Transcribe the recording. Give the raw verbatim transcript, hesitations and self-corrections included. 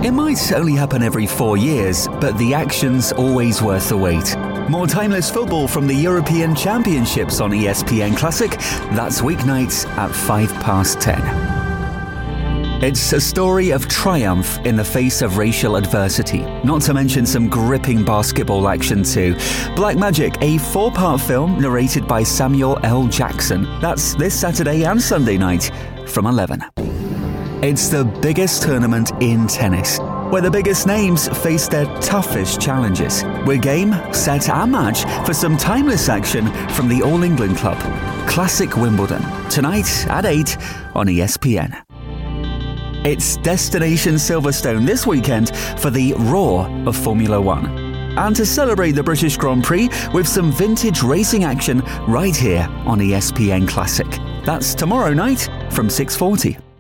It might only happen every four years, but the action's always worth the wait. More timeless football from the European Championships on E S P N Classic. That's weeknights at five past ten. It's a story of triumph in the face of racial adversity, not to mention some gripping basketball action too. Black Magic, a four-part film narrated by Samuel L. Jackson. That's this Saturday and Sunday night from eleven. It's the biggest tournament in tennis, where the biggest names face their toughest challenges. We're game, set and match for some timeless action from the All England Club. Classic Wimbledon, tonight at eight on E S P N. It's Destination Silverstone this weekend for the roar of Formula One. And to celebrate the British Grand Prix with some vintage racing action right here on E S P N Classic. That's tomorrow night from six forty.